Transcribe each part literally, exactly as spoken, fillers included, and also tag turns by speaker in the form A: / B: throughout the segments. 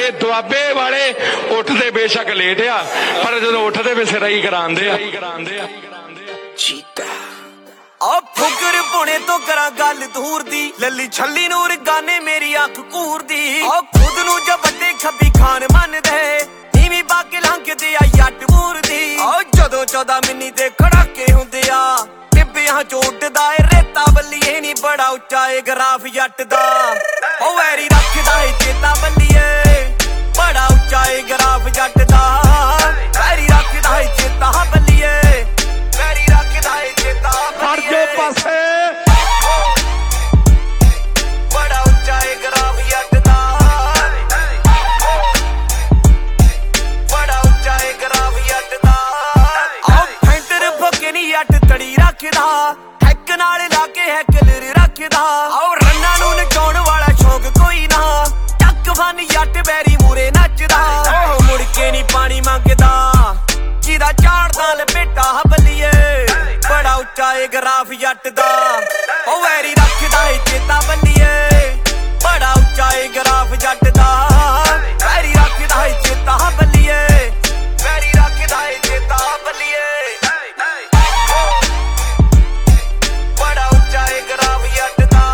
A: ये दुआबे वाले उठते बेशक लेट आ पर जो उठते वे सिरा ही करांदे आ
B: फुकर पुणे तो करा गल दूर दी लली छली नूर गाने मेरी अख घूर दी खुद नू जब बड़े खबी खान मन दे नीवी बाके लंघदे आ जट मूर दी जदों चौदह मिनी दे खड़ाके हुंदे आ बिब्बियां च उड्डदा ए रेता बल्लीए नी बड़ा उच्चा ए ग्राफ जट दा ओ वैरी रखदा ए चेता बल्लीए बड़ा उच्चा ए ग्राफ जट दा वैरी रखदा ए चेता बल्लीए वैरी रखदा ए चेता
A: जो पासे
B: बड़ा उच्चा ए ग्राफ जट दा बड़ा उच्चा ए ग्राफ जट दा ओ फैंटर फके नी जट तड़ी रखदा हैक नाल लाके हैकलर रखदा ओ रन्ना नू नचाउण वाला शौक कोई ना टक फन जट बैरी मूरे नचदा ओ मुड़ के नी पानी मंगदा जिदा झाड़दा लपेटा बल्लीए बड़ा उच्चा ए ग्राफ जट दा ओ वैरी रखदा ए चेता बल्लीए बड़ा उच्चा ए ग्राफ जट दा वैरी रखदा ए चेता बल्लीए वैरी रखदा ए चेता बल्लीए बड़ा उच्चा ए ग्राफ जट दा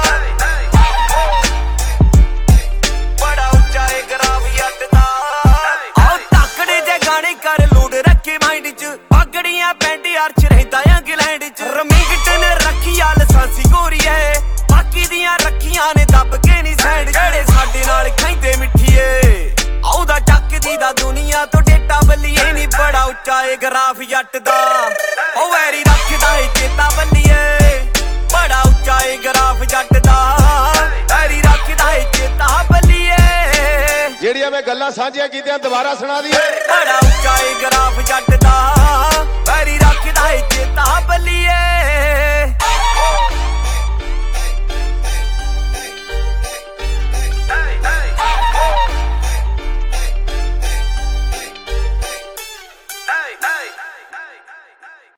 B: बड़ा उच्चा ए ग्राफ जट दा ओ तकड़े जे गाने कर लोड रखे माइंड च पगड़ियां पैंट अर्च रहंदा इंग्लैंड च रमीगटन रखी आ लसांसी गोरी है बाकी दियां रखियां ने दब के नी सैंड जेड़े साडे नाल खैंदे मिठीए औदा ਚੱਕਦੀ ਦਾ दुनिया तो डेटा बल्लीए नी बड़ा उच्चा ए ग्राफ जट दा ओ वैरी रखदा ए चेता बल्लीए बड़ा उच्चा ए ग्राफ जट दा वैरी रखदा ए चेता बल्लीए
C: ਜਿਹੜੀਆਂ ਮੈਂ ਗੱਲਾਂ ਸਾਂਝੀਆਂ ਕੀਤੀਆਂ ਦੁਬਾਰਾ ਸੁਣਾ ਦਈਏ
B: बड़ा उच्चा ए ग्राफ जट दा वैरी रखदा ए चेता बल्लीए।